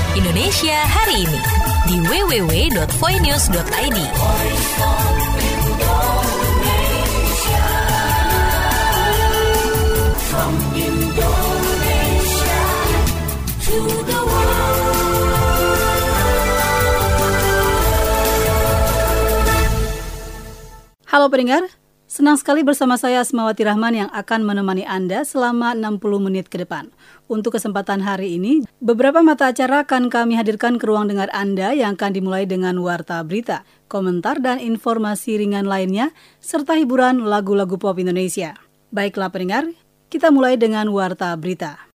Indonesia hari ini di www.voinews.id. From Indonesia to the world. Halo pendengar, senang sekali bersama saya Asmawati Rahman yang akan menemani Anda selama 60 menit ke depan. Untuk kesempatan hari ini, beberapa mata acara akan kami hadirkan ke ruang dengar Anda yang akan dimulai dengan warta berita, komentar dan informasi ringan lainnya, serta hiburan lagu-lagu pop Indonesia. Baiklah pendengar, kita mulai dengan warta berita.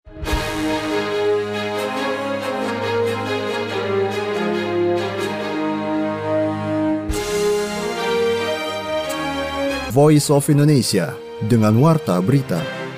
Voice of Indonesia dengan warta berita.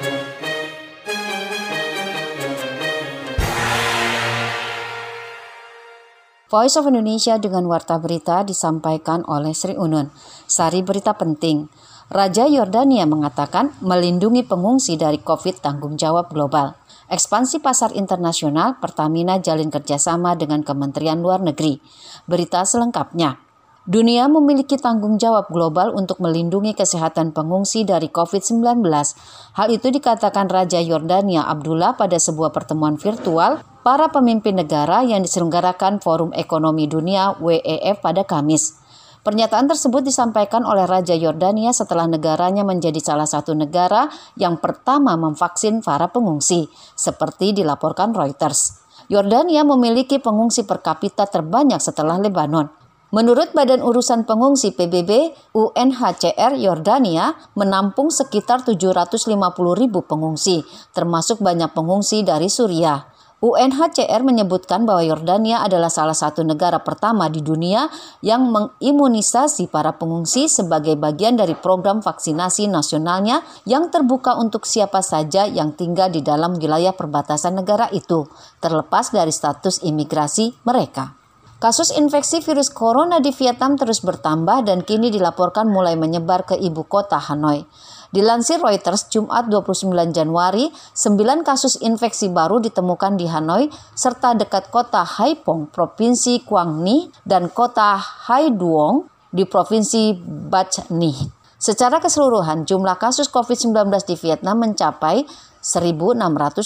Voice of Indonesia dengan warta berita disampaikan oleh Sri Unun. Sari berita penting. Raja Yordania mengatakan melindungi pengungsi dari COVID tanggung jawab global. Ekspansi pasar internasional, Pertamina jalin kerjasama dengan Kementerian Luar Negeri. Berita selengkapnya. Dunia memiliki tanggung jawab global untuk melindungi kesehatan pengungsi dari COVID-19. Hal itu dikatakan Raja Yordania Abdullah pada sebuah pertemuan virtual para pemimpin negara yang diselenggarakan Forum Ekonomi Dunia WEF pada Kamis. Pernyataan tersebut disampaikan oleh Raja Yordania setelah negaranya menjadi salah satu negara yang pertama memvaksin para pengungsi, seperti dilaporkan Reuters. Yordania memiliki pengungsi per kapita terbanyak setelah Lebanon. Menurut Badan Urusan Pengungsi PBB, UNHCR Yordania menampung sekitar 750.000 pengungsi, termasuk banyak pengungsi dari Suriah. UNHCR menyebutkan bahwa Yordania adalah salah satu negara pertama di dunia yang mengimunisasi para pengungsi sebagai bagian dari program vaksinasi nasionalnya yang terbuka untuk siapa saja yang tinggal di dalam wilayah perbatasan negara itu, terlepas dari status imigrasi mereka. Kasus infeksi virus corona di Vietnam terus bertambah dan kini dilaporkan mulai menyebar ke ibu kota Hanoi. Dilansir Reuters, Jumat 29 Januari, 9 kasus infeksi baru ditemukan di Hanoi serta dekat kota Haiphong, Provinsi Quang Ninh, dan kota Hai Duong di Provinsi Bach Ninh. Secara keseluruhan, jumlah kasus COVID-19 di Vietnam mencapai 1.651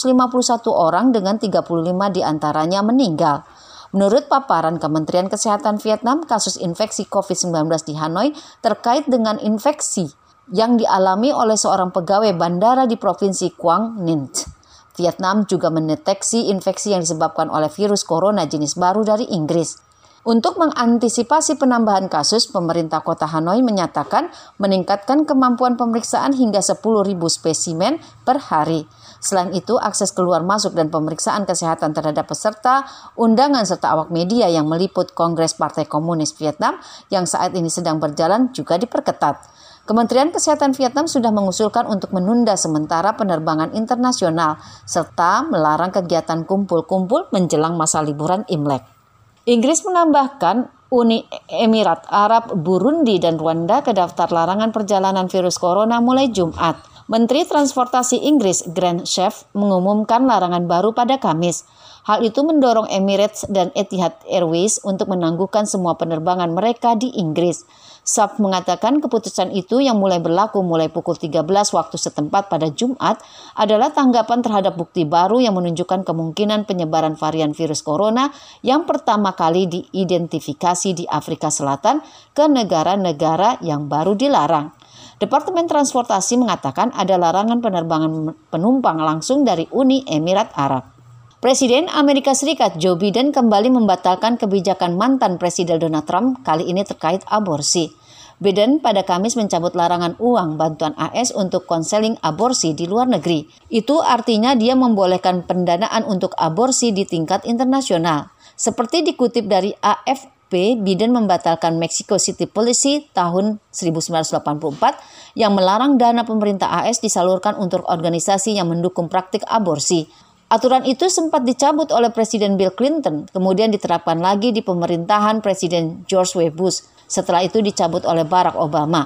orang dengan 35 diantaranya meninggal. Menurut paparan Kementerian Kesehatan Vietnam, kasus infeksi COVID-19 di Hanoi terkait dengan infeksi yang dialami oleh seorang pegawai bandara di Provinsi Quang Ninh. Vietnam juga mendeteksi infeksi yang disebabkan oleh virus corona jenis baru dari Inggris. Untuk mengantisipasi penambahan kasus, pemerintah kota Hanoi menyatakan meningkatkan kemampuan pemeriksaan hingga 10.000 spesimen per hari. Selain itu, akses keluar masuk dan pemeriksaan kesehatan terhadap peserta, undangan serta awak media yang meliput Kongres Partai Komunis Vietnam yang saat ini sedang berjalan juga diperketat. Kementerian Kesehatan Vietnam sudah mengusulkan untuk menunda sementara penerbangan internasional serta melarang kegiatan kumpul-kumpul menjelang masa liburan Imlek. Inggris menambahkan Uni Emirat Arab, Burundi, dan Rwanda ke daftar larangan perjalanan virus corona mulai Jumat. Menteri Transportasi Inggris Grant Shapps mengumumkan larangan baru pada Kamis. Hal itu mendorong Emirates dan Etihad Airways untuk menangguhkan semua penerbangan mereka di Inggris. Shapps mengatakan keputusan itu yang mulai berlaku mulai pukul 13 waktu setempat pada Jumat adalah tanggapan terhadap bukti baru yang menunjukkan kemungkinan penyebaran varian virus corona yang pertama kali diidentifikasi di Afrika Selatan ke negara-negara yang baru dilarang. Departemen Transportasi mengatakan ada larangan penerbangan penumpang langsung dari Uni Emirat Arab. Presiden Amerika Serikat Joe Biden kembali membatalkan kebijakan mantan Presiden Donald Trump kali ini terkait aborsi. Biden pada Kamis mencabut larangan uang bantuan AS untuk konseling aborsi di luar negeri. Itu artinya dia membolehkan pendanaan untuk aborsi di tingkat internasional. Seperti dikutip dari AFP, Biden membatalkan Mexico City Policy tahun 1984 yang melarang dana pemerintah AS disalurkan untuk organisasi yang mendukung praktik aborsi. Aturan itu sempat dicabut oleh Presiden Bill Clinton, kemudian diterapkan lagi di pemerintahan Presiden George W. Bush. Setelah itu dicabut oleh Barack Obama.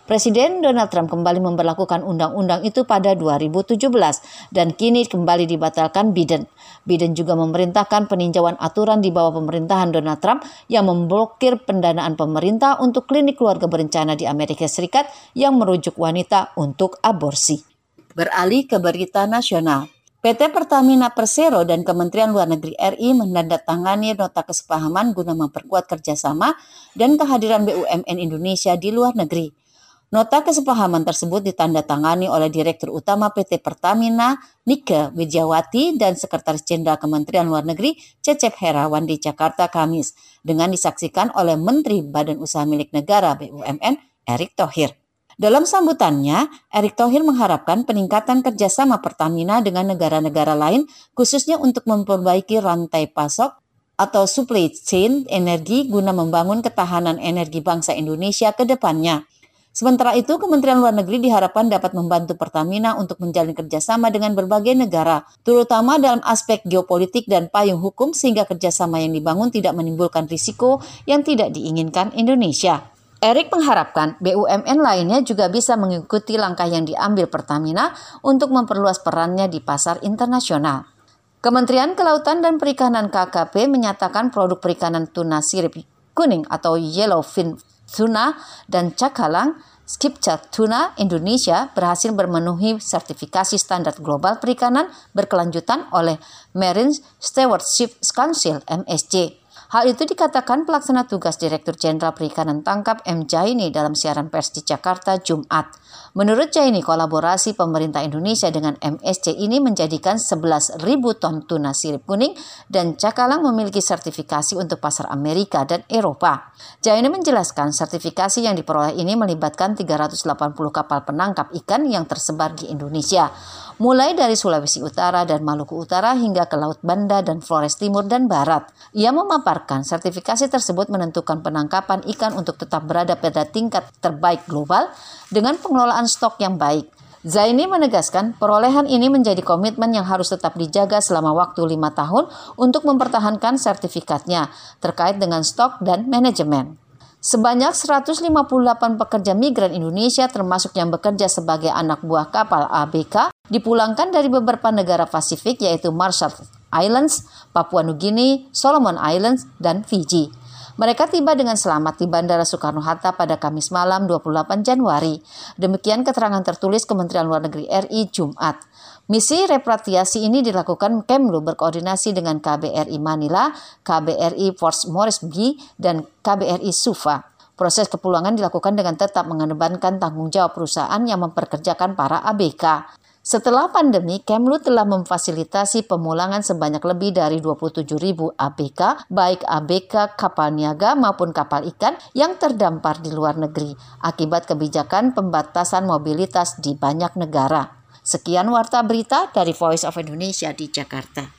Presiden Donald Trump kembali memberlakukan undang-undang itu pada 2017 dan kini kembali dibatalkan Biden. Biden juga memerintahkan peninjauan aturan di bawah pemerintahan Donald Trump yang memblokir pendanaan pemerintah untuk klinik keluarga berencana di Amerika Serikat yang merujuk wanita untuk aborsi. Beralih ke berita nasional. PT Pertamina Persero dan Kementerian Luar Negeri RI menandatangani nota kesepahaman guna memperkuat kerjasama dan kehadiran BUMN Indonesia di luar negeri. Nota kesepahaman tersebut ditandatangani oleh Direktur Utama PT Pertamina Nike Widiawati dan Sekretaris Jenderal Kementerian Luar Negeri Cecep Herawan di Jakarta Kamis dengan disaksikan oleh Menteri Badan Usaha Milik Negara BUMN Erick Thohir. Dalam sambutannya, Erick Thohir mengharapkan peningkatan kerjasama Pertamina dengan negara-negara lain, khususnya untuk memperbaiki rantai pasok atau supply chain energi guna membangun ketahanan energi bangsa Indonesia ke depannya. Sementara itu, Kementerian Luar Negeri diharapkan dapat membantu Pertamina untuk menjalin kerjasama dengan berbagai negara, terutama dalam aspek geopolitik dan payung hukum sehingga kerjasama yang dibangun tidak menimbulkan risiko yang tidak diinginkan Indonesia. Erick mengharapkan BUMN lainnya juga bisa mengikuti langkah yang diambil Pertamina untuk memperluas perannya di pasar internasional. Kementerian Kelautan dan Perikanan KKP menyatakan produk perikanan tuna sirip kuning atau yellowfin tuna dan cakalang Skipjack Tuna Indonesia berhasil memenuhi sertifikasi standar global perikanan berkelanjutan oleh Marine Stewardship Council (MSC). Hal itu dikatakan pelaksana tugas Direktur Jenderal Perikanan Tangkap M. Jaini dalam siaran pers di Jakarta Jumat. Menurut Jaini, kolaborasi pemerintah Indonesia dengan MSC ini menjadikan 11.000 ton tuna sirip kuning dan cakalang memiliki sertifikasi untuk pasar Amerika dan Eropa. Jaini menjelaskan sertifikasi yang diperoleh ini melibatkan 380 kapal penangkap ikan yang tersebar di Indonesia, mulai dari Sulawesi Utara dan Maluku Utara hingga ke Laut Banda dan Flores Timur dan Barat. Ia memaparkan sertifikasi tersebut menentukan penangkapan ikan untuk tetap berada pada tingkat terbaik global dengan pengelolaan stok yang baik. Zaini menegaskan perolehan ini menjadi komitmen yang harus tetap dijaga selama waktu 5 tahun untuk mempertahankan sertifikatnya terkait dengan stok dan manajemen. Sebanyak 158 pekerja migran Indonesia termasuk yang bekerja sebagai anak buah kapal ABK dipulangkan dari beberapa negara Pasifik yaitu Marshall Islands, Papua Nugini, Solomon Islands, dan Fiji. Mereka tiba dengan selamat di Bandara Soekarno-Hatta pada Kamis malam 28 Januari. Demikian keterangan tertulis Kementerian Luar Negeri RI Jumat. Misi repatriasi ini dilakukan Kemlu berkoordinasi dengan KBRI Manila, KBRI Port Moresby, dan KBRI Suva. Proses kepulangan dilakukan dengan tetap mengedepankan tanggung jawab perusahaan yang memperkerjakan para ABK. Setelah pandemi, Kemlu telah memfasilitasi pemulangan sebanyak lebih dari 27.000 ABK, baik ABK kapal niaga maupun kapal ikan yang terdampar di luar negeri akibat kebijakan pembatasan mobilitas di banyak negara. Sekian warta berita dari Voice of Indonesia di Jakarta.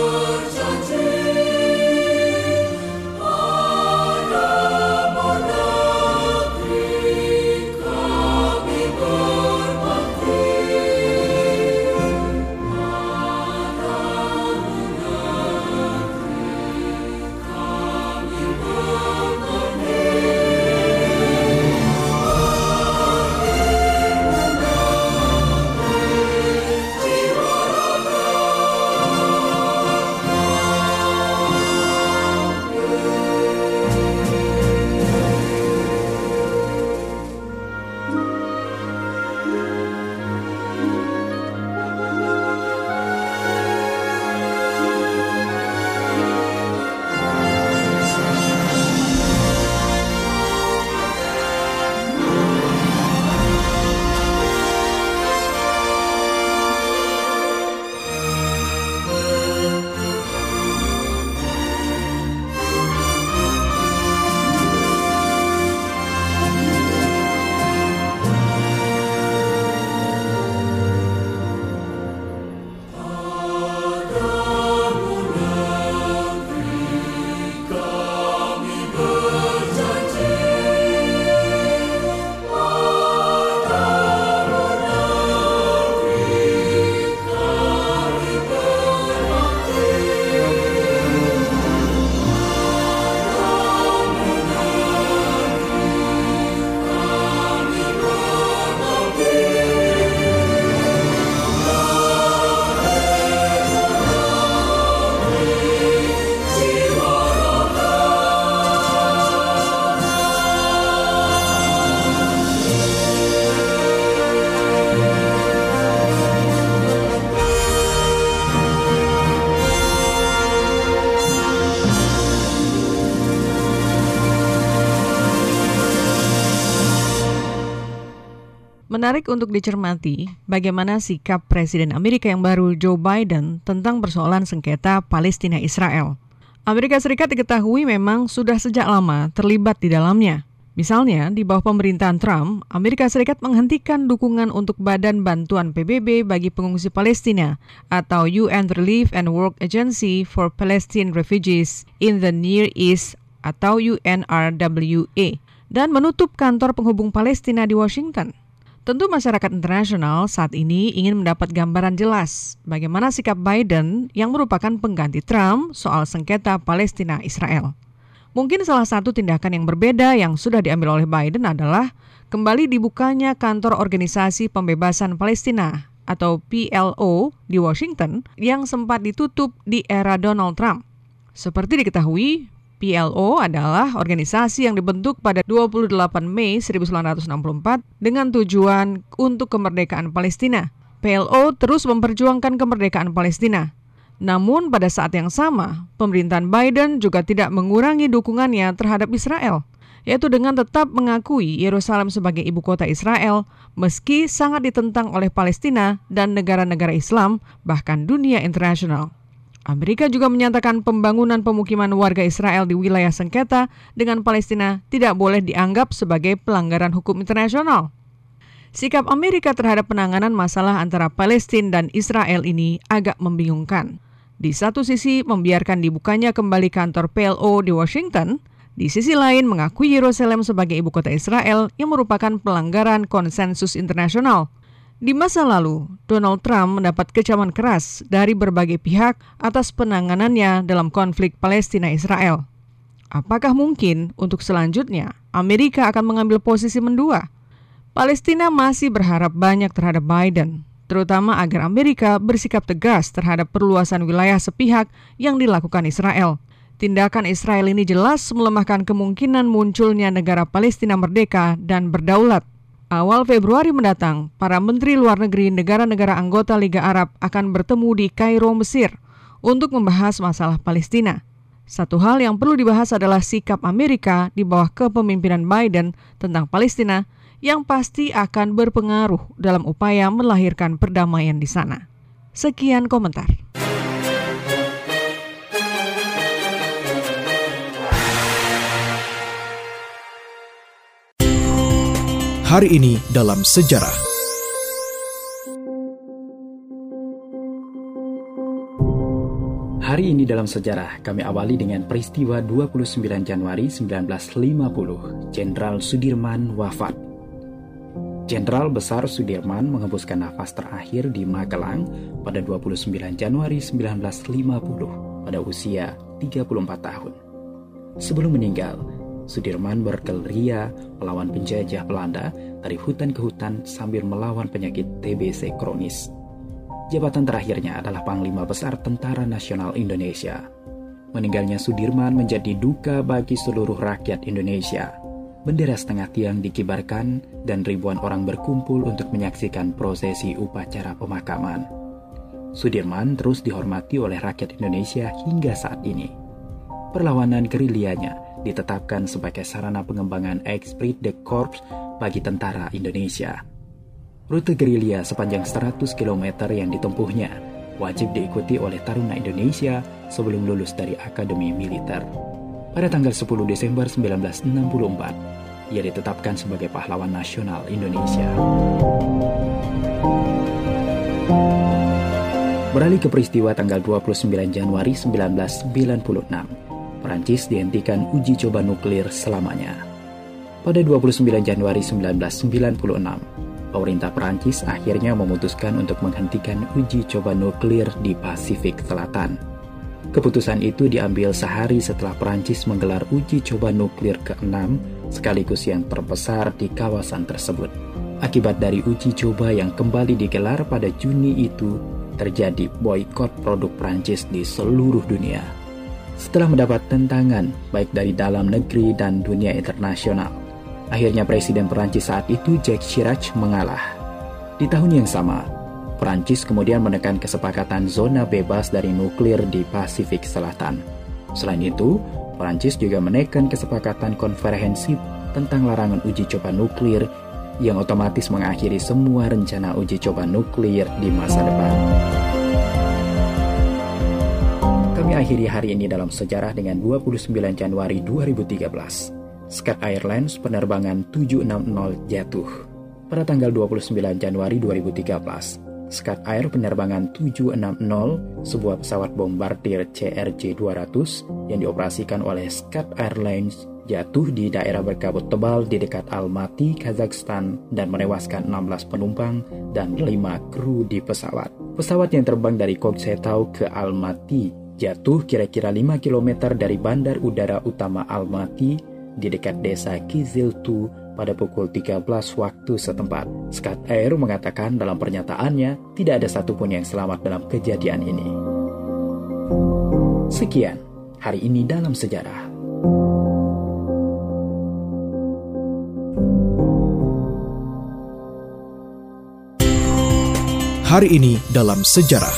Pada Menarik untuk dicermati bagaimana sikap Presiden Amerika yang baru Joe Biden tentang persoalan sengketa Palestina-Israel. Amerika Serikat diketahui memang sudah sejak lama terlibat di dalamnya. Misalnya, di bawah pemerintahan Trump, Amerika Serikat menghentikan dukungan untuk Badan Bantuan PBB bagi Pengungsi Palestina atau UN Relief and Work Agency for Palestine Refugees in the Near East atau UNRWA dan menutup kantor penghubung Palestina di Washington. Tentu masyarakat internasional saat ini ingin mendapat gambaran jelas bagaimana sikap Biden yang merupakan pengganti Trump soal sengketa Palestina-Israel. Mungkin salah satu tindakan yang berbeda yang sudah diambil oleh Biden adalah kembali dibukanya kantor Organisasi Pembebasan Palestina atau PLO di Washington yang sempat ditutup di era Donald Trump. Seperti diketahui, PLO adalah organisasi yang dibentuk pada 28 Mei 1964 dengan tujuan untuk kemerdekaan Palestina. PLO terus memperjuangkan kemerdekaan Palestina. Namun pada saat yang sama, pemerintahan Biden juga tidak mengurangi dukungannya terhadap Israel, yaitu dengan tetap mengakui Yerusalem sebagai ibu kota Israel, meski sangat ditentang oleh Palestina dan negara-negara Islam, bahkan dunia internasional. Amerika juga menyatakan pembangunan pemukiman warga Israel di wilayah sengketa dengan Palestina tidak boleh dianggap sebagai pelanggaran hukum internasional. Sikap Amerika terhadap penanganan masalah antara Palestina dan Israel ini agak membingungkan. Di satu sisi membiarkan dibukanya kembali kantor PLO di Washington, di sisi lain mengakui Yerusalem sebagai ibu kota Israel yang merupakan pelanggaran konsensus internasional. Di masa lalu, Donald Trump mendapat kecaman keras dari berbagai pihak atas penanganannya dalam konflik Palestina-Israel. Apakah mungkin untuk selanjutnya Amerika akan mengambil posisi mendua? Palestina masih berharap banyak terhadap Biden, terutama agar Amerika bersikap tegas terhadap perluasan wilayah sepihak yang dilakukan Israel. Tindakan Israel ini jelas melemahkan kemungkinan munculnya negara Palestina merdeka dan berdaulat. Awal Februari mendatang, para menteri luar negeri negara-negara anggota Liga Arab akan bertemu di Kairo, Mesir untuk membahas masalah Palestina. Satu hal yang perlu dibahas adalah sikap Amerika di bawah kepemimpinan Biden tentang Palestina yang pasti akan berpengaruh dalam upaya melahirkan perdamaian di sana. Sekian komentar. Hari ini dalam sejarah. Hari ini dalam sejarah kami awali dengan peristiwa 29 Januari 1950. Jenderal Sudirman wafat. Jenderal Besar Sudirman menghembuskan nafas terakhir di Magelang pada 29 Januari 1950 pada usia 34 tahun. Sebelum meninggal, Sudirman bergerilya melawan penjajah Belanda dari hutan ke hutan sambil melawan penyakit TBC kronis. Jabatan terakhirnya adalah Panglima Besar Tentara Nasional Indonesia. Meninggalnya Sudirman menjadi duka bagi seluruh rakyat Indonesia. Bendera setengah tiang dikibarkan dan ribuan orang berkumpul untuk menyaksikan prosesi upacara pemakaman. Sudirman terus dihormati oleh rakyat Indonesia hingga saat ini. Perlawanan gerilyanya ditetapkan sebagai sarana pengembangan esprit de corps bagi tentara Indonesia. Rute gerilya sepanjang 100 km yang ditempuhnya wajib diikuti oleh taruna Indonesia sebelum lulus dari Akademi Militer. Pada tanggal 10 Desember 1964, ia ditetapkan sebagai pahlawan nasional Indonesia. Beralih ke peristiwa tanggal 29 Januari 1996. Perancis dihentikan uji coba nuklir selamanya. Pada 29 Januari 1996, pemerintah Perancis akhirnya memutuskan untuk menghentikan uji coba nuklir di Pasifik Selatan. Keputusan itu diambil sehari setelah Perancis menggelar uji coba nuklir ke-6 sekaligus yang terbesar di kawasan tersebut. Akibat dari uji coba yang kembali digelar pada Juni itu, terjadi boikot produk Perancis di seluruh dunia. Setelah mendapat tentangan baik dari dalam negeri dan dunia internasional, akhirnya Presiden Perancis saat itu Jacques Chirac mengalah. Di tahun yang sama, Perancis kemudian menekan kesepakatan zona bebas dari nuklir di Pasifik Selatan. Selain itu, Perancis juga menekan kesepakatan konferensi tentang larangan uji coba nuklir yang otomatis mengakhiri semua rencana uji coba nuklir di masa depan. Kami akhiri hari ini dalam sejarah dengan 29 Januari 2013. Skat Airlines penerbangan 760 jatuh. Pada tanggal 29 Januari 2013, Skat Air penerbangan 760, sebuah pesawat bombardir CRJ-200 yang dioperasikan oleh Skat Airlines, jatuh di daerah berkabut tebal di dekat Almaty, Kazakhstan dan menewaskan 16 penumpang dan 5 kru di pesawat. Pesawat yang terbang dari Kokshetau ke Almaty jatuh kira-kira 5 km dari bandar udara utama Almaty di dekat desa Kiziltu pada pukul 13 waktu setempat. Skat Air mengatakan dalam pernyataannya tidak ada satupun yang selamat dalam kejadian ini. Sekian hari ini dalam sejarah. Hari ini dalam sejarah.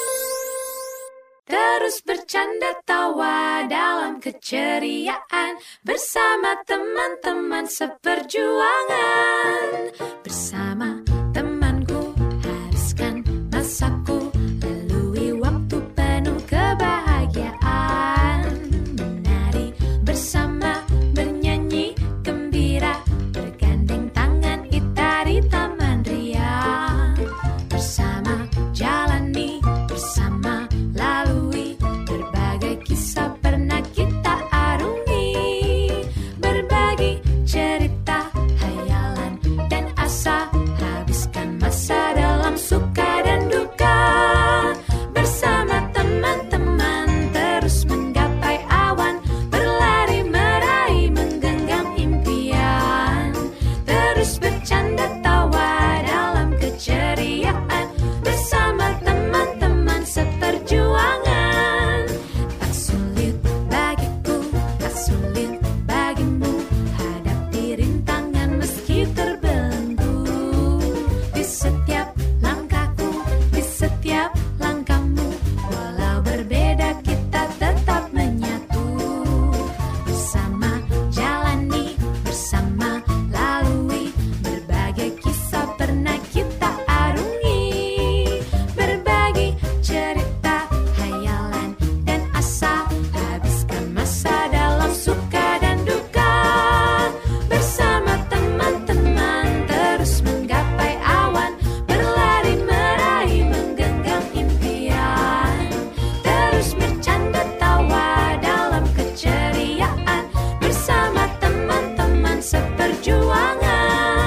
Terus bercanda tawa dalam keceriaan bersama teman-teman seperjuangan. Bersama temanku habiskan masaku, lalui waktu penuh kebahagiaan. Menari bersama, bernyanyi gembira, bergandeng tangan kita di taman ria. Bersama jalani, bersama lalui berbagai kisah pernah kita arungi, berbagi cerita, hayalan dan asa, habiskan masa dalam suka dan duka. Bersama teman-teman terus menggapai awan, berlari meraih menggenggam impian. Terus bercanda tawa dalam keceriaan bersama teman-teman seperjuangan. Tak sulit bagiku, tak sulit bagimu, hadapi rintangan meski terbelenggu. Di setiap langkahku, di setiap langkahmu, walau berbeda kita tetap menyatu. Bersama jalani, bersama lalui, berbagai kisah pernah kita arungi, berbagi cerita, hayalan dan asa, habiskan masa dalam suka dan duka. Bersama teman-teman terus menggapai awan, berlari meraih menggenggam impian. Terus bercanda tawa dalam keceriaan bersama teman-teman seperjuangan.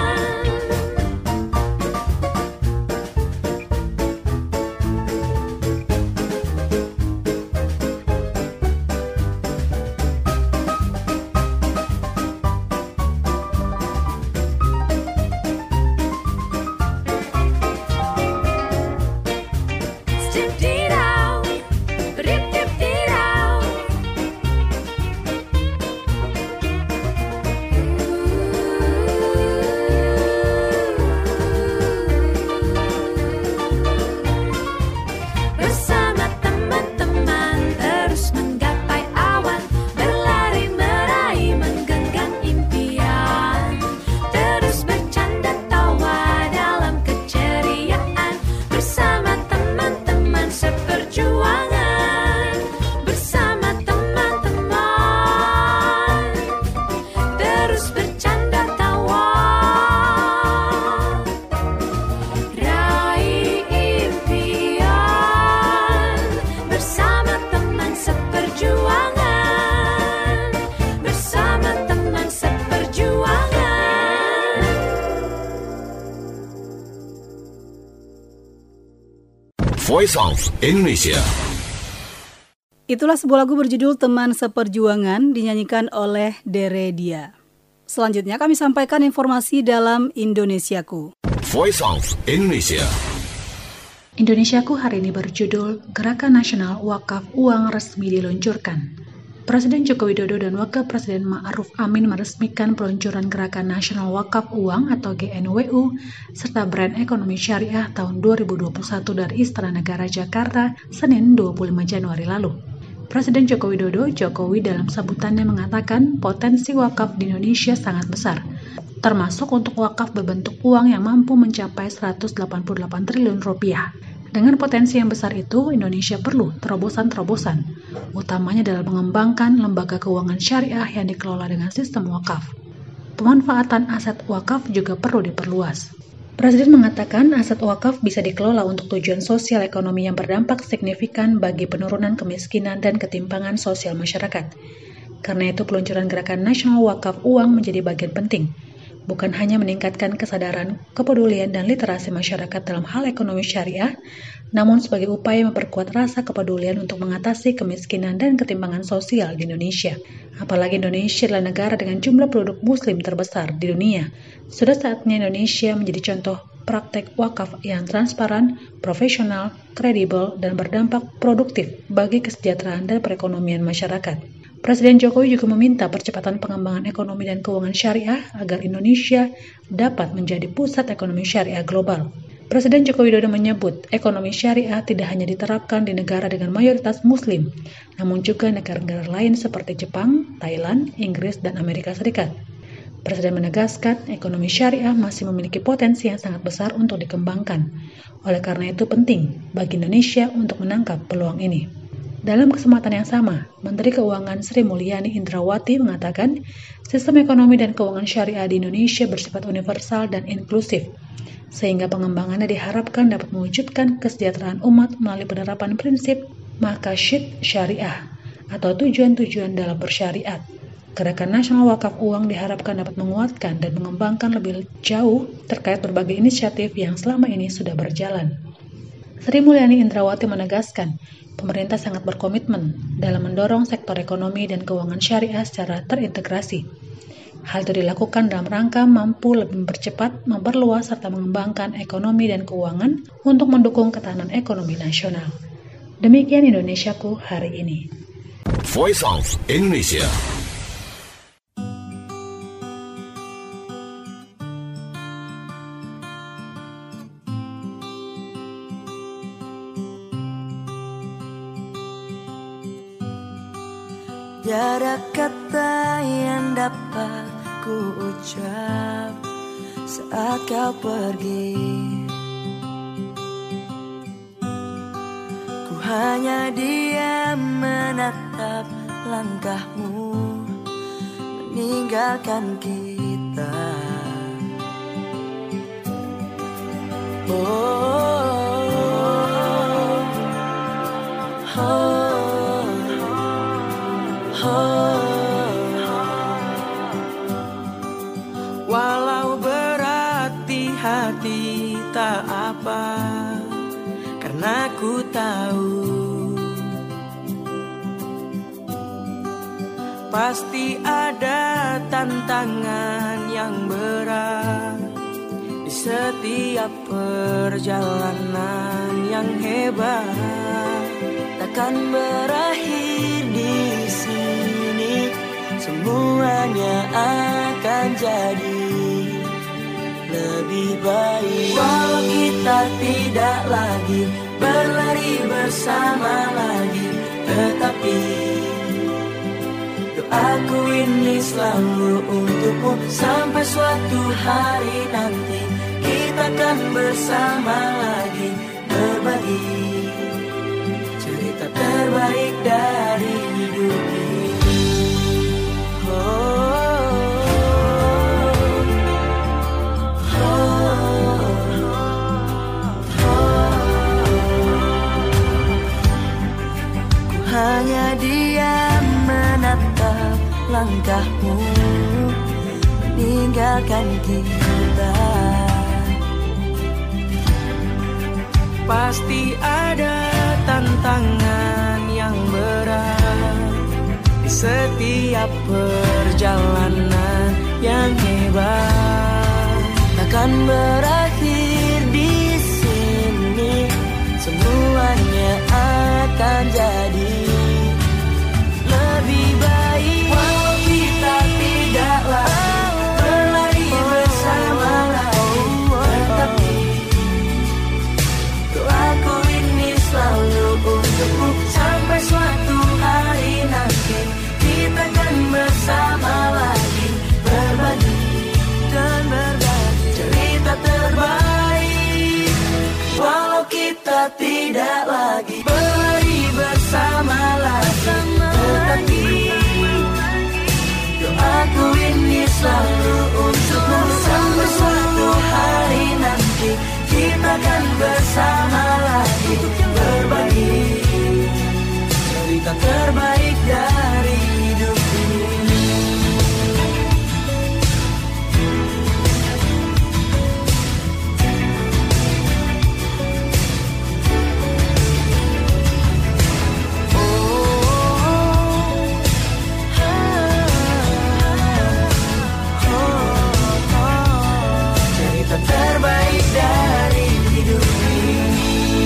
Stip-dee-dow, rip-dip-dee-dow. Bersama teman-teman terus menggapai awan, berlari meraih menggenggam impian. Terus bercanda tawa dalam keceriaan bersama teman-teman seperjuangan. Bersama teman-teman terus bercanda tawa, raih impian. Bersama teman seperjuangan, bersama teman seperjuangan. Voice of Indonesia. Itulah sebuah lagu berjudul Teman Seperjuangan dinyanyikan oleh Deredia. Selanjutnya kami sampaikan informasi dalam Indonesiaku. Voice of Indonesia. Indonesiaku hari ini berjudul Gerakan Nasional Wakaf Uang resmi diluncurkan. Presiden Joko Widodo dan Wakil Presiden Ma'ruf Amin meresmikan peluncuran Gerakan Nasional Wakaf Uang atau GNWU serta Brand Ekonomi Syariah tahun 2021 dari Istana Negara Jakarta, Senin 25 Januari lalu. Presiden Joko Widodo, Jokowi dalam sambutannya mengatakan potensi wakaf di Indonesia sangat besar. termasuk untuk wakaf berbentuk uang yang mampu mencapai 188 triliun rupiah. Dengan potensi yang besar itu, Indonesia perlu terobosan-terobosan, utamanya dalam mengembangkan lembaga keuangan syariah yang dikelola dengan sistem wakaf. Pemanfaatan aset wakaf juga perlu diperluas. Presiden mengatakan aset wakaf bisa dikelola untuk tujuan sosial ekonomi yang berdampak signifikan bagi penurunan kemiskinan dan ketimpangan sosial masyarakat. Karena itu, peluncuran Gerakan Nasional Wakaf Uang menjadi bagian penting, bukan hanya meningkatkan kesadaran, kepedulian, dan literasi masyarakat dalam hal ekonomi syariah, namun sebagai upaya memperkuat rasa kepedulian untuk mengatasi kemiskinan dan ketimpangan sosial di Indonesia. Apalagi Indonesia adalah negara dengan jumlah penduduk muslim terbesar di dunia. Sudah saatnya Indonesia menjadi contoh praktek wakaf yang transparan, profesional, kredibel, dan berdampak produktif bagi kesejahteraan dan perekonomian masyarakat. Presiden Jokowi juga meminta percepatan pengembangan ekonomi dan keuangan syariah agar Indonesia dapat menjadi pusat ekonomi syariah global. Presiden Joko Widodo menyebut ekonomi syariah tidak hanya diterapkan di negara dengan mayoritas muslim, namun juga negara-negara lain seperti Jepang, Thailand, Inggris, dan Amerika Serikat. Presiden menegaskan ekonomi syariah masih memiliki potensi yang sangat besar untuk dikembangkan. Oleh karena itu penting bagi Indonesia untuk menangkap peluang ini. Dalam kesempatan yang sama, Menteri Keuangan Sri Mulyani Indrawati mengatakan sistem ekonomi dan keuangan syariah di Indonesia bersifat universal dan inklusif, sehingga pengembangannya diharapkan dapat mewujudkan kesejahteraan umat melalui penerapan prinsip maqasid syariah atau tujuan-tujuan dalam bersyariat. Gerakan Nasional Wakaf Uang diharapkan dapat menguatkan dan mengembangkan lebih jauh terkait berbagai inisiatif yang selama ini sudah berjalan. Sri Mulyani Indrawati menegaskan, pemerintah sangat berkomitmen dalam mendorong sektor ekonomi dan keuangan syariah secara terintegrasi. Hal itu dilakukan dalam rangka mampu lebih mempercepat, memperluas, serta mengembangkan ekonomi dan keuangan untuk mendukung ketahanan ekonomi nasional. Demikian Indonesiaku hari ini. Voice of Indonesia. Tiada kata yang dapat ku ucap saat kau pergi. Ku hanya diam menatap langkahmu meninggalkan kita. Walau berat di hati tak apa, karena ku tahu pasti ada tantangan yang berat di setiap perjalanan yang hebat. Takkan berakhir di sini, semuanya akan jadi lebih baik. Walau kita tidak lagi berlari bersama lagi, tetapi doaku ini selalu untukmu. Sampai suatu hari nanti kita akan bersama lagi, berbagi cerita terbaik dari hidup ini. Hanya diam menatap langkahmu meninggalkan kita. Pasti ada tantangan yang berat di setiap perjalanan yang hebat. Takkan berakhir di sini, semuanya akan jadi lebih baik. Walau kita tidak lagi berlari bersama lagi, tetapi doaku ini selalu untukmu. Sampai suatu hari nanti kita akan bersama lagi, berbagi selalu untukmu. Sampai suatu hari nanti kita akan bersama lagi, berbagi cerita terbaik dari hidup ini. Cerita terbaik dari hidup ini.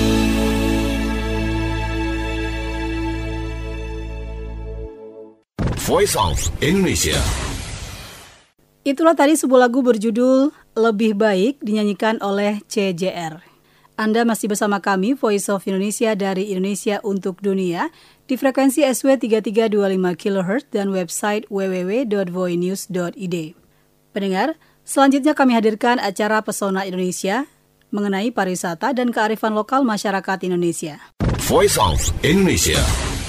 Voice of Indonesia. Itulah tadi sebuah lagu berjudul Lebih Baik dinyanyikan oleh CJR. Anda masih bersama kami, Voice of Indonesia dari Indonesia untuk Dunia, di frekuensi SW 3325 kHz dan website www.voinews.id. Pendengar, selanjutnya kami hadirkan acara Pesona Indonesia mengenai pariwisata dan kearifan lokal masyarakat Indonesia. Voice of Indonesia.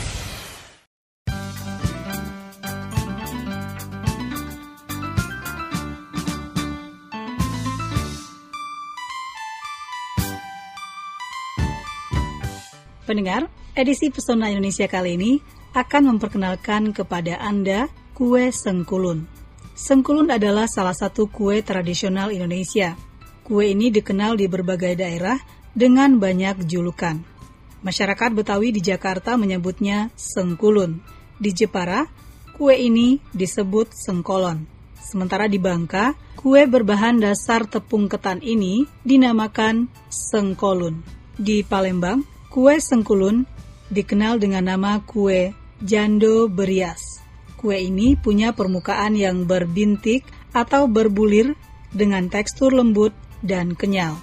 Pendengar, edisi Pesona Indonesia kali ini akan memperkenalkan kepada Anda kue Sengkulun. Sengkulun adalah salah satu kue tradisional Indonesia. Kue ini dikenal di berbagai daerah dengan banyak julukan. Masyarakat Betawi di Jakarta menyebutnya Sengkulun. Di Jepara, kue ini disebut Sengkolon. Sementara di Bangka, kue berbahan dasar tepung ketan ini dinamakan Sengkolun. Di Palembang, kue Sengkulun dikenal dengan nama kue Jando Berias. Kue ini punya permukaan yang berbintik atau berbulir dengan tekstur lembut dan kenyal.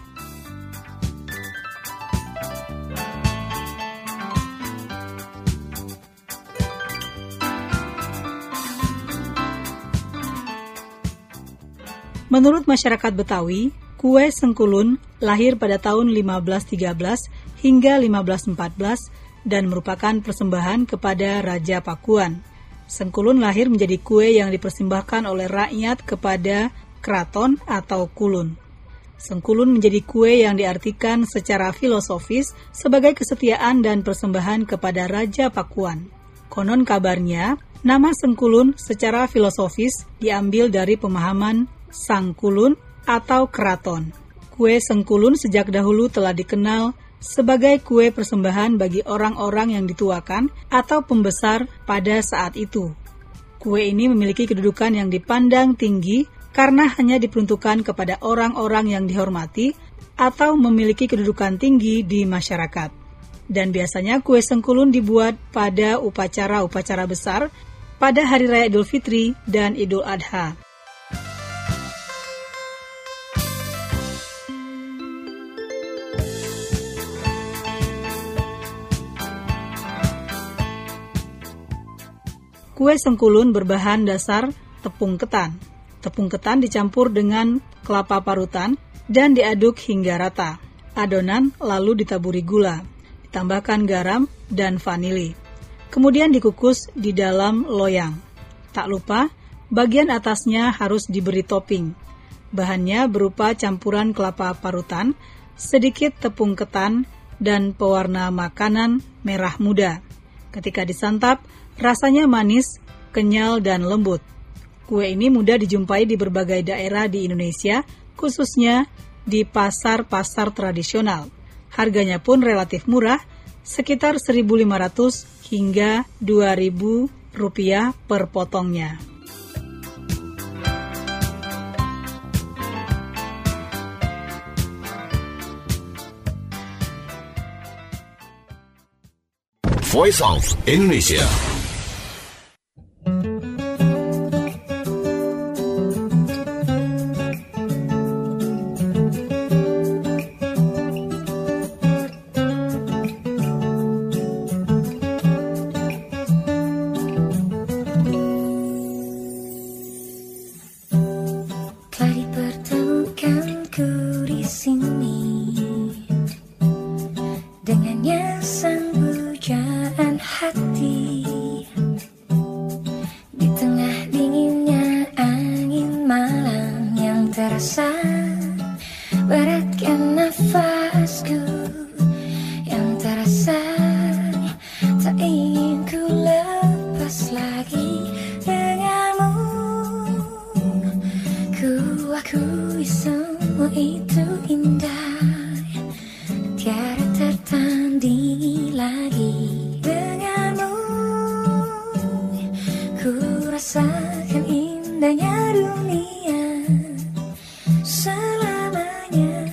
Menurut masyarakat Betawi, kue Sengkulun lahir pada tahun 1513 hingga 1514 dan merupakan persembahan kepada Raja Pakuan. Sengkulun lahir menjadi kue yang dipersembahkan oleh rakyat kepada keraton atau kulun. Sengkulun menjadi kue yang diartikan secara filosofis sebagai kesetiaan dan persembahan kepada Raja Pakuan. Konon kabarnya, nama Sengkulun secara filosofis diambil dari pemahaman Sang Kulun atau keraton. Kue Sengkulun sejak dahulu telah dikenal sebagai kue persembahan bagi orang-orang yang dituakan atau pembesar pada saat itu. Kue ini memiliki kedudukan yang dipandang tinggi karena hanya diperuntukkan kepada orang-orang yang dihormati atau memiliki kedudukan tinggi di masyarakat. Dan biasanya kue Sengkulun dibuat pada upacara-upacara besar pada Hari Raya Idul Fitri dan Idul Adha. Kue Sengkulun berbahan dasar tepung ketan. Tepung ketan dicampur dengan kelapa parutan dan diaduk hingga rata. Adonan lalu ditaburi gula, ditambahkan garam dan vanili. Kemudian dikukus di dalam loyang. Tak lupa, bagian atasnya harus diberi topping. Bahannya berupa campuran kelapa parutan, sedikit tepung ketan, dan pewarna makanan merah muda. Ketika disantap, rasanya manis, kenyal, dan lembut. Kue ini mudah dijumpai di berbagai daerah di Indonesia, khususnya di pasar-pasar tradisional. Harganya pun relatif murah, sekitar 1.500 hingga 2.000 rupiah per potongnya. Voice of Indonesia. Dengannya sang pujaan hati. semua itu indah, tiada tertandingi lagi. Denganmu ku rasakan indahnya dunia selamanya.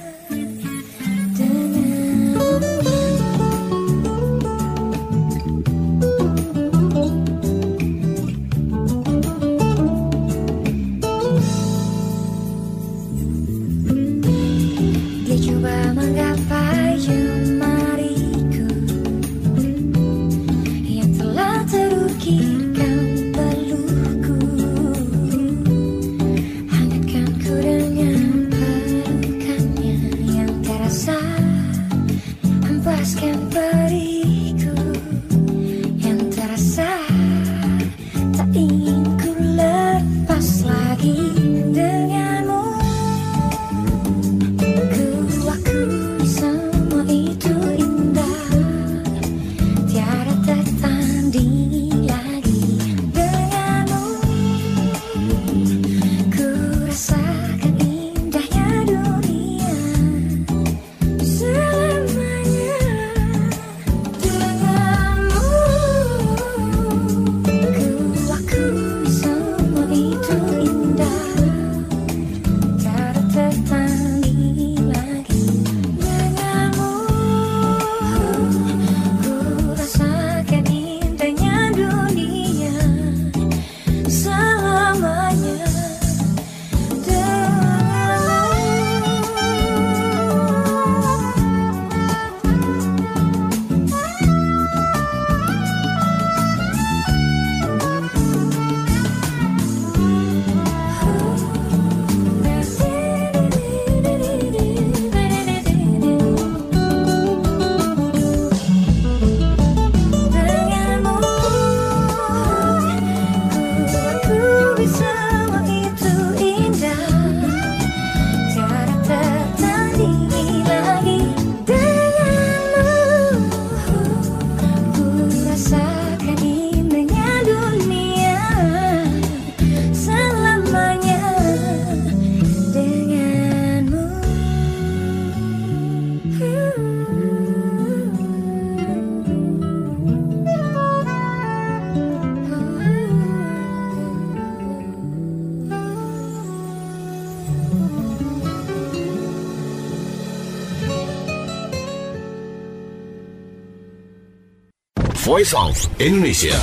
Voice of Indonesia.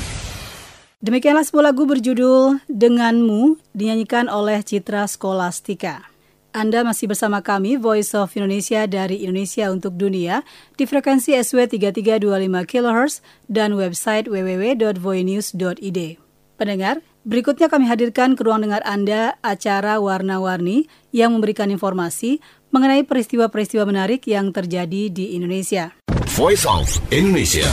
Demikianlah sebuah lagu berjudul Denganmu dinyanyikan oleh Citra Scholastika. Anda masih bersama kami, Voice of Indonesia dari Indonesia untuk Dunia, di frekuensi SW 3325 kHz dan website www.voinews.id. Pendengar, berikutnya kami hadirkan ke ruang dengar Anda acara Warna-Warni yang memberikan informasi mengenai peristiwa-peristiwa menarik yang terjadi di Indonesia. Voice of Indonesia.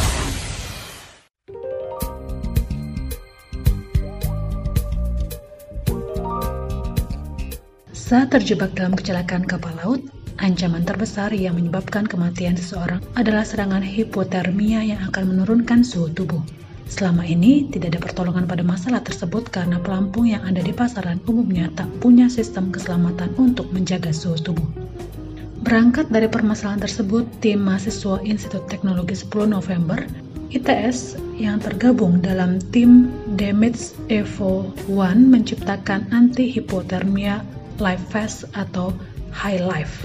Saat terjebak dalam kecelakaan kapal laut, ancaman terbesar yang menyebabkan kematian seseorang adalah serangan hipotermia yang akan menurunkan suhu tubuh. Selama ini, tidak ada pertolongan pada masalah tersebut karena pelampung yang ada di pasaran umumnya tak punya sistem keselamatan untuk menjaga suhu tubuh. Berangkat dari permasalahan tersebut, tim mahasiswa Institut Teknologi 10 November, ITS, yang tergabung dalam tim Demitz Evo 1 menciptakan anti-hipotermia Life Vest atau High Life.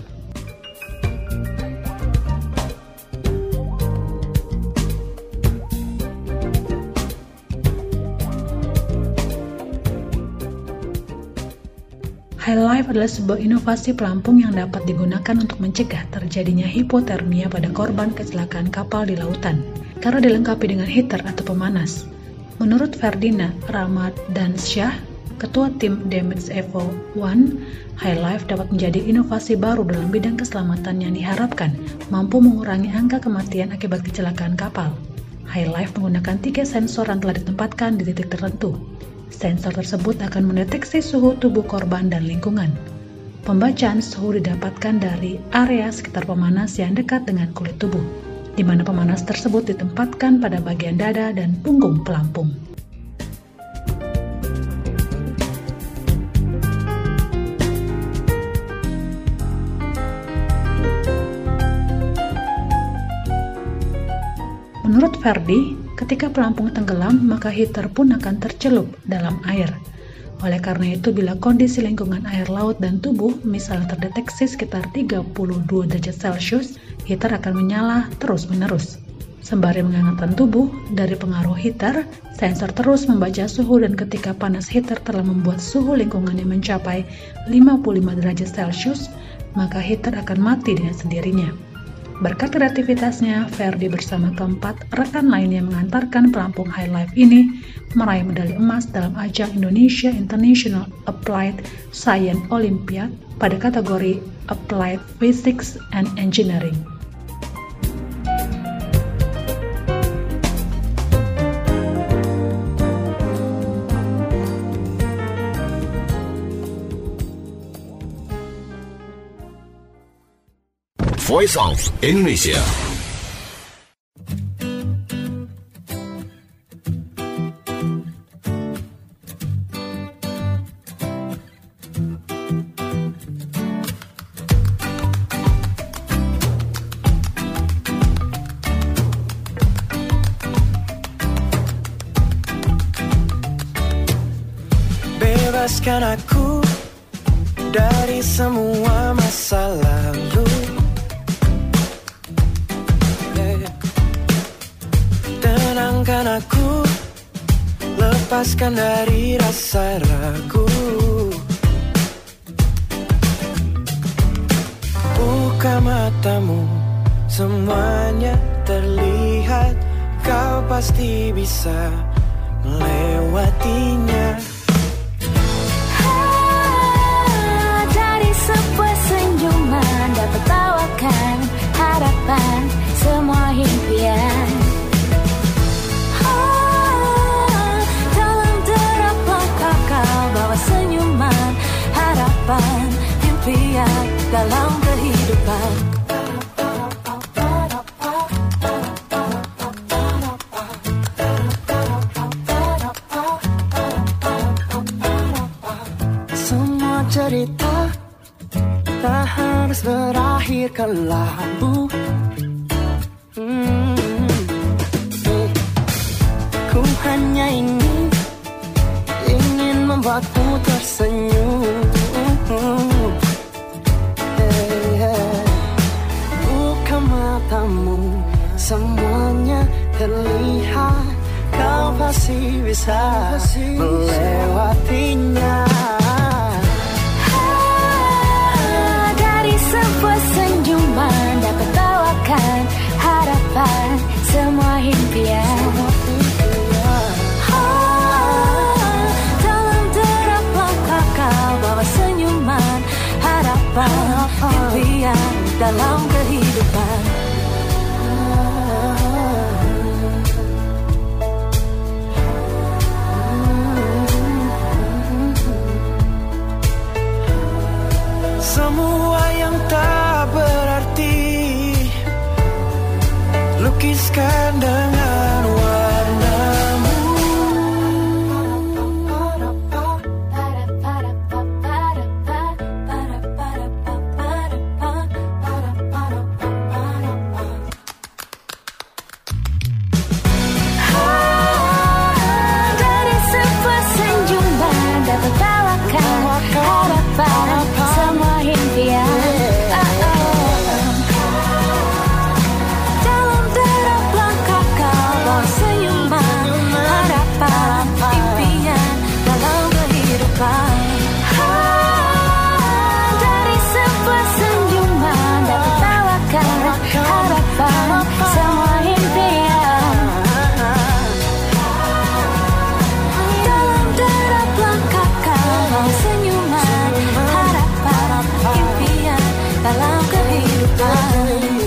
High Life adalah sebuah inovasi pelampung yang dapat digunakan untuk mencegah terjadinya hipotermia pada korban kecelakaan kapal di lautan, karena dilengkapi dengan heater atau pemanas. Menurut Ferdinand Ramadhansyah, Ketua Tim Demitz Evo 1, High Life dapat menjadi inovasi baru dalam bidang keselamatan yang diharapkan mampu mengurangi angka kematian akibat kecelakaan kapal. High Life menggunakan 3 sensor yang telah ditempatkan di titik tertentu. Sensor tersebut akan mendeteksi suhu tubuh korban dan lingkungan. Pembacaan suhu didapatkan dari area sekitar pemanas yang dekat dengan kulit tubuh, di mana pemanas tersebut ditempatkan pada bagian dada dan punggung pelampung. Ferdi, ketika pelampung tenggelam, maka heater pun akan tercelup dalam air. Oleh karena itu, bila kondisi lingkungan air laut dan tubuh misalnya terdeteksi sekitar 32 derajat Celcius, heater akan menyala terus-menerus. Sembari menghangatkan tubuh dari pengaruh heater, sensor terus membaca suhu dan ketika panas heater telah membuat suhu lingkungannya mencapai 55 derajat Celcius, maka heater akan mati dengan sendirinya. Berkat kreativitasnya, Ferdi bersama keempat rekan lainnya mengantarkan pelampung High Life ini meraih medali emas dalam ajang Indonesia International Applied Science Olympiad pada kategori Applied Physics and Engineering. Voice of Indonesia. Bebaskan aku dari semua masa lalu. Tenangkan aku, lepaskan dari rasa ragu. Buka matamu, semuanya terlihat. Kau pasti bisa melewatinya. Dari sebuah senyuman dapat tawakan harapan semua impian. Dalam derap langkah kau bawa senyuman, harapan, impian dalam kehidupan. Semua cerita tak harus berakhir kelabu. Ku hanya ingin membuatmu tersenyum. Buka matamu, semuanya terlihat. Kau pasti bisa melewatinya. Dari sebuah senyuman dapat tawakan harapan semua impian. Dalam derap langkah kau bawa senyuman, harapan, impian dalam kehidupan. Semua yang tak berarti lukiskan dengan warnamu. Dari sebuah senyuman dapat tawakan harapan semua impian. Dalam derap langkah kau bawa senyuman, harapan, impian dalam kehidupan. Dari sebuah senyuman dapat tawakan harapan semua impian. Dalam derap langkah kau bawa senyuman, harapan, impian dalam kehidupan.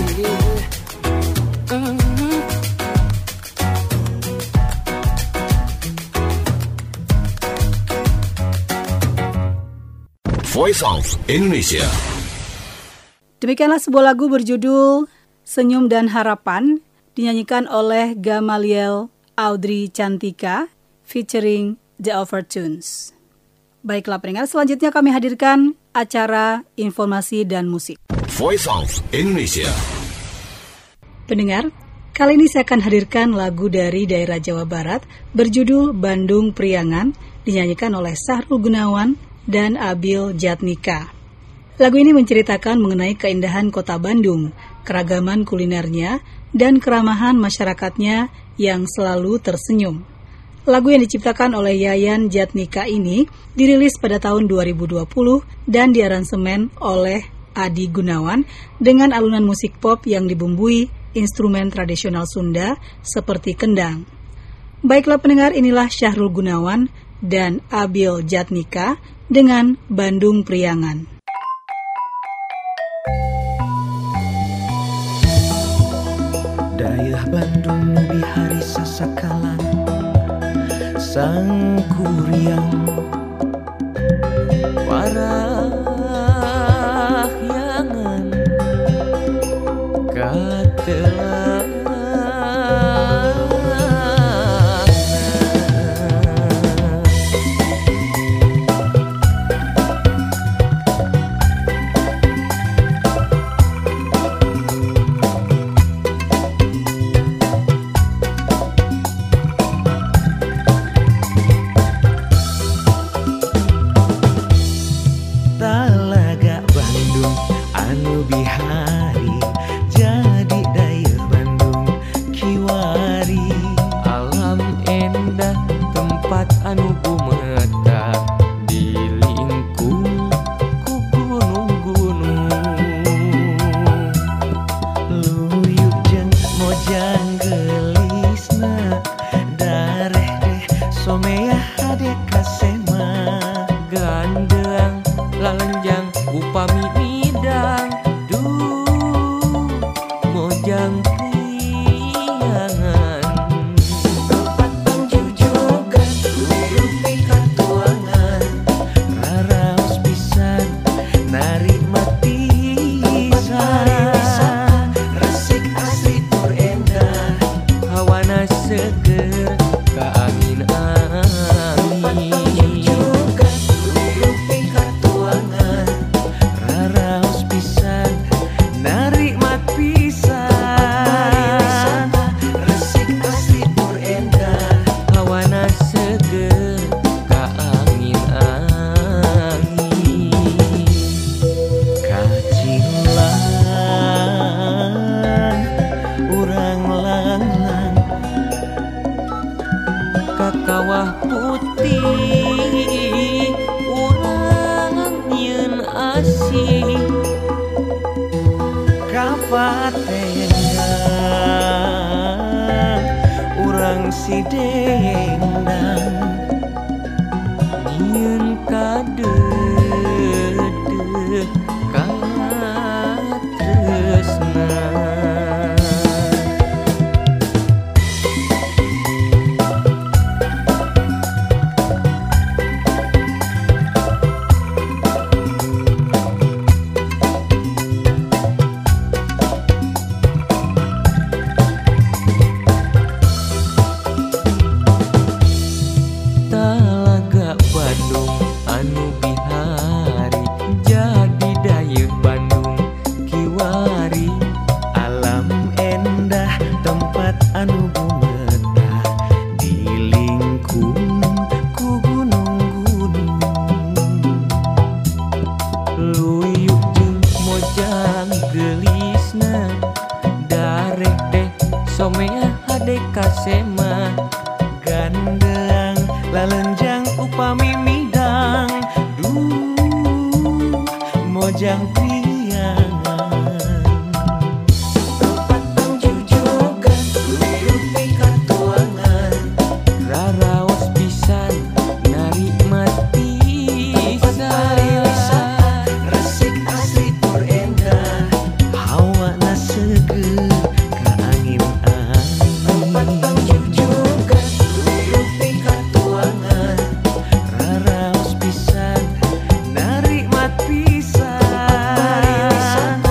Voice of Indonesia. Demikianlah sebuah lagu berjudul Senyum dan Harapan dinyanyikan oleh Gamaliel Audrey Cantika featuring The Overtunes. Baiklah pendengar, selanjutnya kami hadirkan acara informasi dan musik. Voice of Indonesia. Pendengar, Kali ini saya akan hadirkan lagu dari daerah Jawa Barat berjudul Bandung Priangan, dinyanyikan oleh Sahrul Gunawan dan Abil Jatnika. Lagu ini menceritakan mengenai keindahan kota Bandung, keragaman kulinernya, dan keramahan masyarakatnya yang selalu tersenyum. Lagu yang diciptakan oleh Yayan Jatnika ini dirilis pada tahun 2020 dan diaransemen oleh Adi Gunawan dengan alunan musik pop yang dibumbui instrumen tradisional Sunda seperti kendang. Baiklah pendengar, inilah Sahrul Gunawan dan Abil Jatnika dengan Bandung Priangan. Dayah Bandung di hari sasakalan sang kuriang parahyangan katelah Raraos pisan nari mat pisan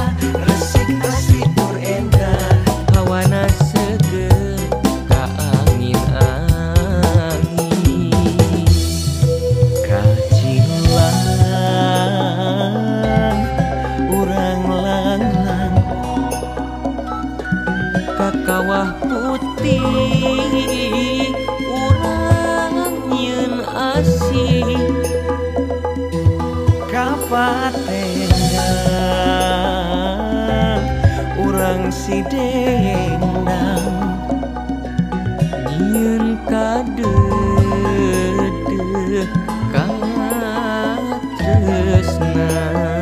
mati urang nyeun asih kapatengan urang si dendang nyeun kadeudeuk ka tresna.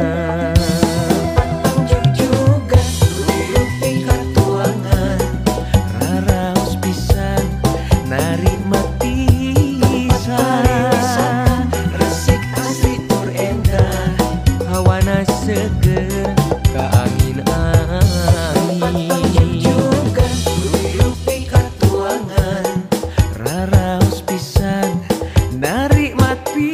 Seger ka angin-angin juga rupi katuangan raraos pisan narikmat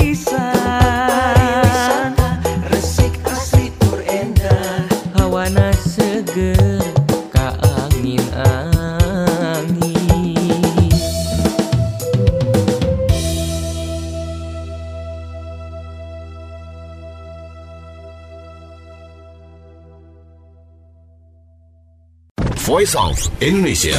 pisan resik asli tur endah hawana seger ka angin-angin. Voice of Indonesia.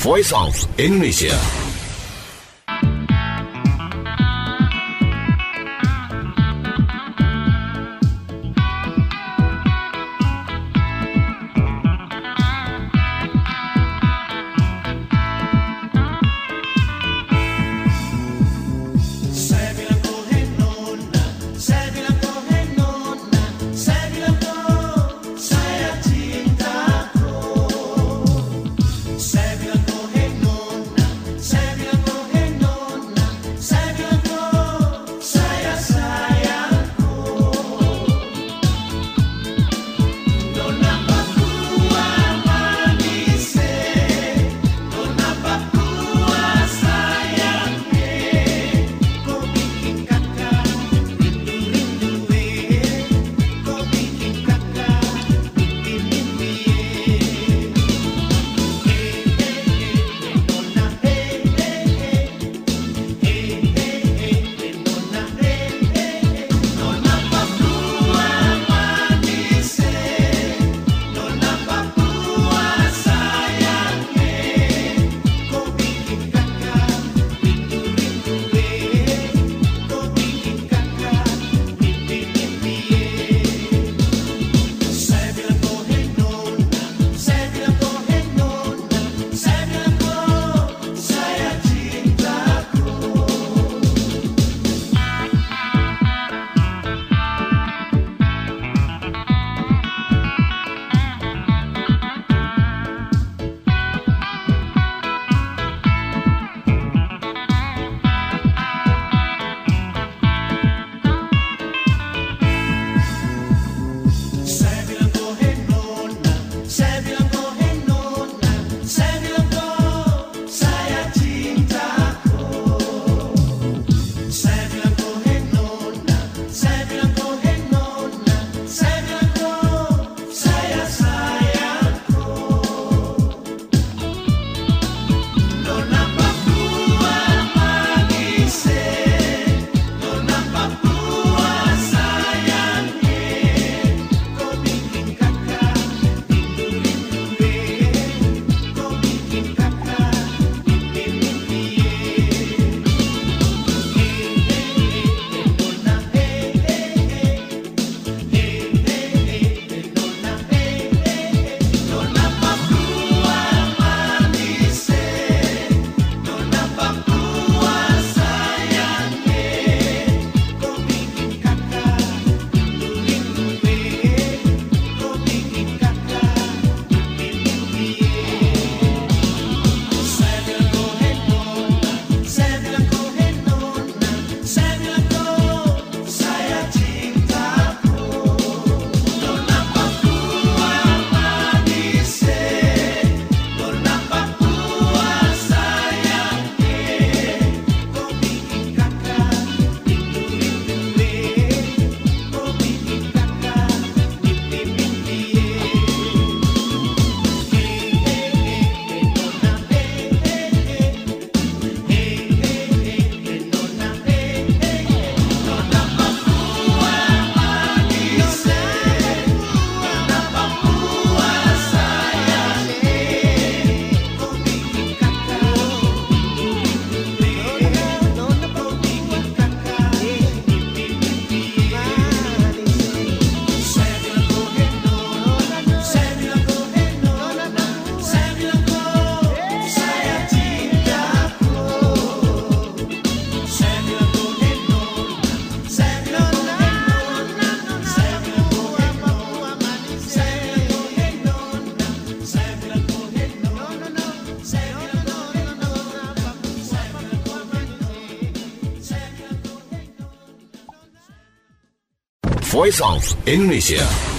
Voice of Indonesia. Voice of Indonesia.